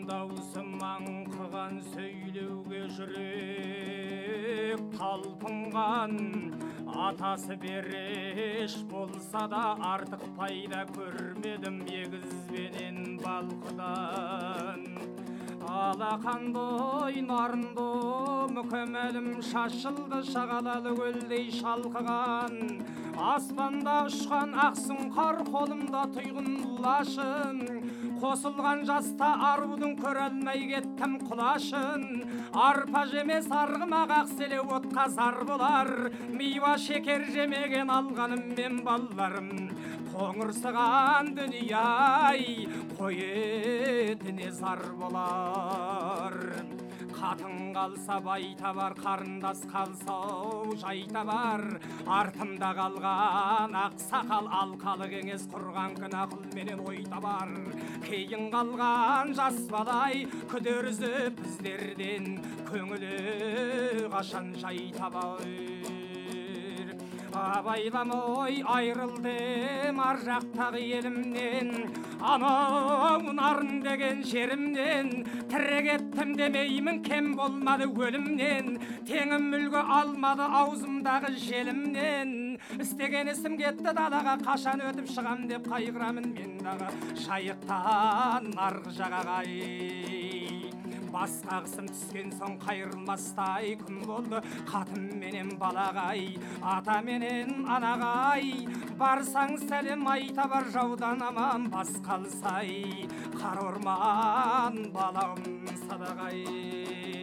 даусым аңқыған сөйлеуге жүрек талпынған, атасы береш болса да артық пайда көрмедім егізбенен балқыдан. Алақандай нарынды мүкәмәлім шашылды шағалалы көлдей шалқыған, аспанда ұшқан ақсын қар қолымда тұйғын лашын, қосылған жаста арудың көрәлмей кеттім құлашын. Арпа жемес арғымақ ақселе отқа зар болар, мейва шекер жемеген алғаным мен балларым. Қоңырсыған дүнияй қой етіне зар болар. Қатын қалса бай табар, қарындас қалса жай табар. Артымда қалған ақсақал алқалы кеңес құрған күн ақыл менен ой табар. Кейін қалған жас балай күдер үзіп біздерден көңілі қашан жай табар. Абайламай айрылдым ар жақтағы елімнен, анау нарын деген жерімнен. Тірі кеттім демеймін, кем болмады өлімнен, теңім мүлгі алмады аузымдағы желімнен. Істеген ісім кетті далаға, қашан өтіп шығам деп қайғырамын мен дағы жайықтан арғы жағаға. Басқа қысым түскен соң қайырылмастай күн болды, қатын менен балағай, ата менен анағай. Барсаң сәлем айта бар, жаудан аман бас қалсай, қар орман балам садағай.